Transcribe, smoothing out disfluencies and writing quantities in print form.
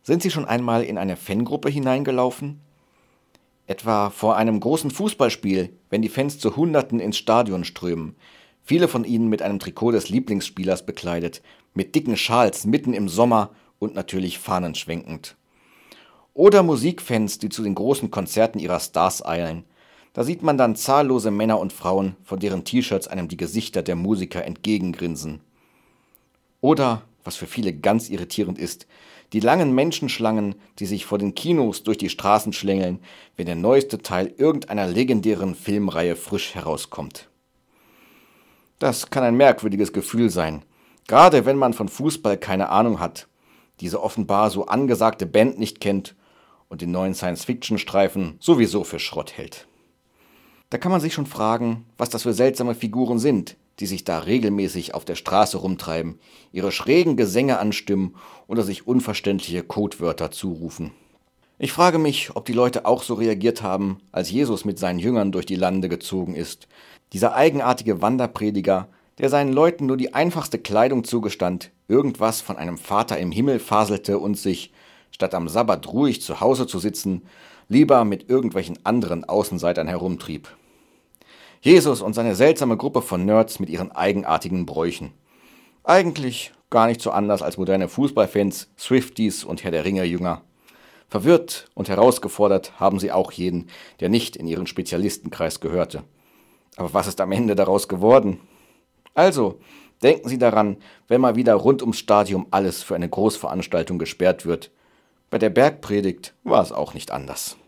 Sind Sie schon einmal in eine Fangruppe hineingelaufen? Etwa vor einem großen Fußballspiel, wenn die Fans zu Hunderten ins Stadion strömen. Viele von ihnen mit einem Trikot des Lieblingsspielers bekleidet, mit dicken Schals mitten im Sommer und natürlich fahnenschwenkend. Oder Musikfans, die zu den großen Konzerten ihrer Stars eilen. Da sieht man dann zahllose Männer und Frauen, von deren T-Shirts einem die Gesichter der Musiker entgegengrinsen. Oder, was für viele ganz irritierend ist, die langen Menschenschlangen, die sich vor den Kinos durch die Straßen schlängeln, wenn der neueste Teil irgendeiner legendären Filmreihe frisch herauskommt. Das kann ein merkwürdiges Gefühl sein, gerade wenn man von Fußball keine Ahnung hat, diese offenbar so angesagte Band nicht kennt und den neuen Science-Fiction-Streifen sowieso für Schrott hält. Da kann man sich schon fragen, was das für seltsame Figuren sind, die sich da regelmäßig auf der Straße rumtreiben, ihre schrägen Gesänge anstimmen oder sich unverständliche Codewörter zurufen. Ich frage mich, ob die Leute auch so reagiert haben, als Jesus mit seinen Jüngern durch die Lande gezogen ist. Dieser eigenartige Wanderprediger, der seinen Leuten nur die einfachste Kleidung zugestand, irgendwas von einem Vater im Himmel faselte und sich, statt am Sabbat ruhig zu Hause zu sitzen, lieber mit irgendwelchen anderen Außenseitern herumtrieb. Jesus und seine seltsame Gruppe von Nerds mit ihren eigenartigen Bräuchen. Eigentlich gar nicht so anders als moderne Fußballfans, Swifties und Herr der Ringe-Jünger. Verwirrt und herausgefordert haben sie auch jeden, der nicht in ihren Spezialistenkreis gehörte. Aber was ist am Ende daraus geworden? Also, denken Sie daran, wenn mal wieder rund ums Stadion alles für eine Großveranstaltung gesperrt wird. Bei der Bergpredigt war es auch nicht anders.